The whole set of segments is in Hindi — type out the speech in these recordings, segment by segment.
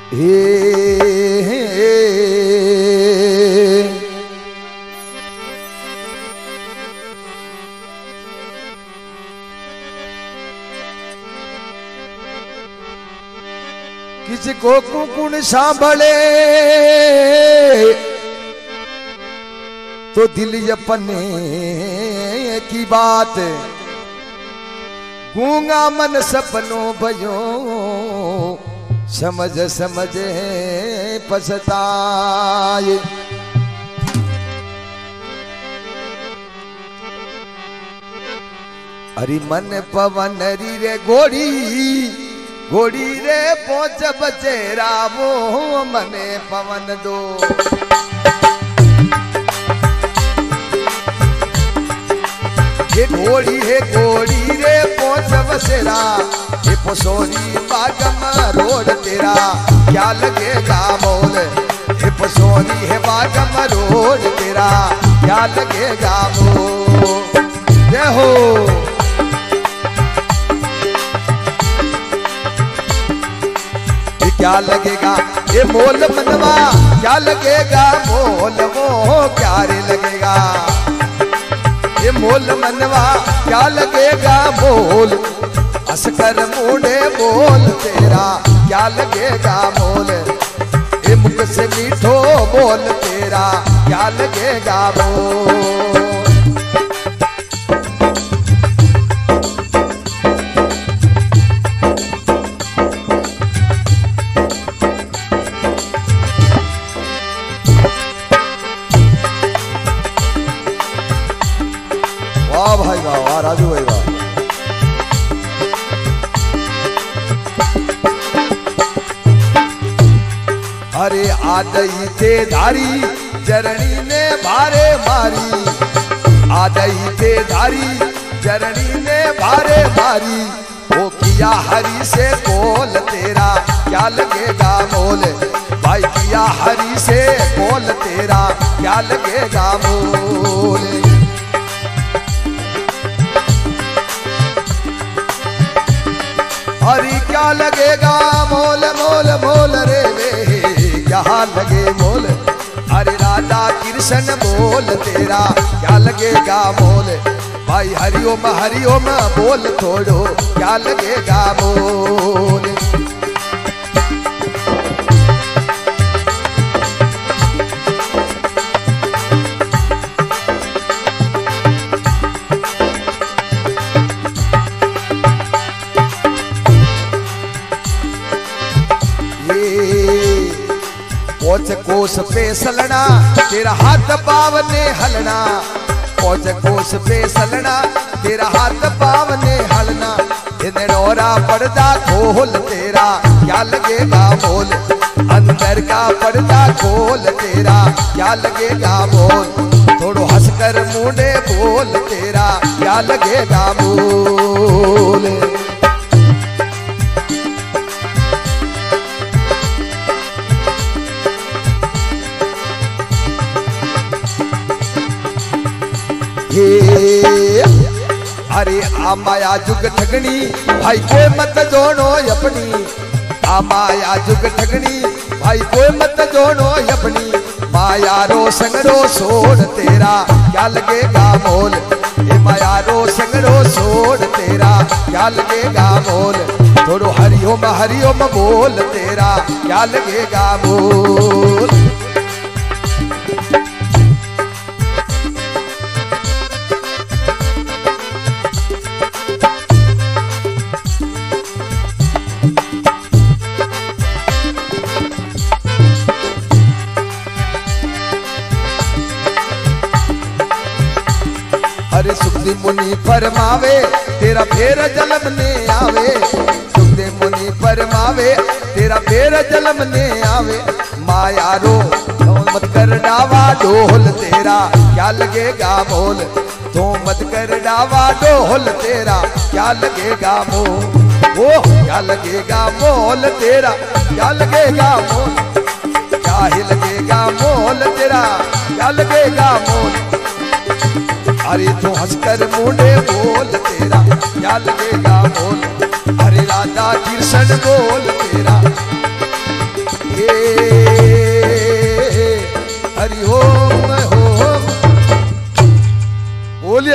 किसको कुकुण सांभले तो दिल अपने की बात, गूंगा मन सपनों भयो समझ समझ पछताए। अरे मन पवन री रे घोड़ी घोड़ी रे पहुंच बचेरा वो मने पवन दो। ये घोड़ी है घोड़ी रे पहुंच बसेरा, ये पसोनी बागम रोड तेरा क्या लगेगा मोल। ये पसोनी है बागम रोड तेरा क्या लगेगा मोल। जय हो क्या लगेगा ये मोल मनवा, क्या लगेगा मोल वो क्या रे लगेगा। ये मोल मनवा क्या लगेगा मोल, हंसकर मुंडे बोल तेरा क्या लगेगा मोल। ये मुख से मीठो बोल तेरा क्या लगेगा मोल। वाह भाई वाह, वाह राजू भाई वाह। अरे आदई थे धारी जरणी ने भारे मारी, आदई थे धारी जरणी ने भारे मारी। वो किया हरी से बोल तेरा क्या लगेगा मोल, भाई किया हरी से बोल तेरा क्या लगेगा मोल। हरी क्या लगेगा मोल मोल मोल रे वे क्या लगे मोल। अरे राधा कृष्ण बोल तेरा क्या लगेगा मोल, भाई हरिओम बोल थोड़ो क्या लगेगा मोल। पहुंच कोस पे सलना तेरा हाथ पाव ने हलना, पहुंच कोस पे सलना तेरा हाथ पाव ने हलना। नोरा पर्दा खोल तेरा क्या लगेगा मोल, अंदर का पर्दा खोल तेरा क्या लगेगा मोल। थोड़ो हंसकर मुंडे बोल तेरा क्या लगेगा मोल। अरे आ माया जुग ठगनी भाई कोई मत जोड़ो अपनी, आ माया जुग ठगनी भाई कोई मत जोड़ो अपनी। माया रो संगरो सोड़ तेरा क्या लगेगा मोल, ये माया रो संगरो सोड़ तेरा क्या लगेगा मोल। थोड़ो हरिओम बोल तेरा क्या लगेगा मोल। अरे सुखदेव मुनि फरमावे तेरा फेर जलम ने आवे, सुखदेव मुनि फरमावे तेरा फेर जलम ने आवे। माया रो मत कर डावा डोल तेरा क्या लगेगा मोल, तो मत कर डावा डोल तेरा क्या लगेगा मोल। ओ क्या लगेगा मोल तेरा क्या लगेगा मोल, क्या ही लगेगा मोल तेरा क्या लगेगा मोल। अरे तो हंसकर मुंडे बोल तेरा क्या लगेगा मोल। अरे राधा कृष्ण बोल तेरा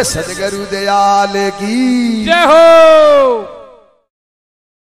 बोले सदगुरु दयाल की जय हो।